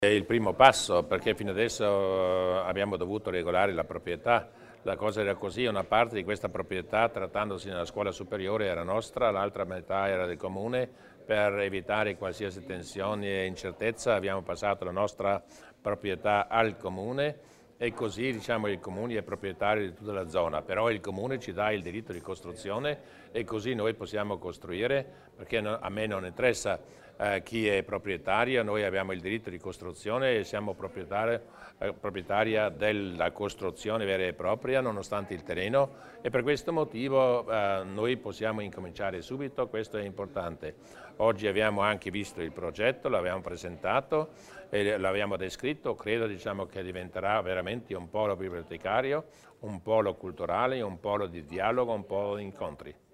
È il primo passo perché fino adesso abbiamo dovuto regolare la proprietà. La cosa era così, una parte di questa proprietà, trattandosi nella scuola superiore, era nostra, l'altra metà era del comune. Per evitare qualsiasi tensione e incertezza abbiamo passato la nostra proprietà al comune e così diciamo il comune è proprietario di tutta la zona, però il comune ci dà il diritto di costruzione e così noi possiamo costruire, perché a me non interessa chi è proprietario, noi abbiamo il diritto di costruzione e siamo proprietaria della costruzione vera e propria nonostante il terreno e per questo motivo noi possiamo incominciare subito, questo è importante. Oggi abbiamo anche visto il progetto, l'abbiamo presentato e l'abbiamo descritto, credo diciamo, che diventerà veramente un polo bibliotecario, un polo culturale, un polo di dialogo, un polo di incontri.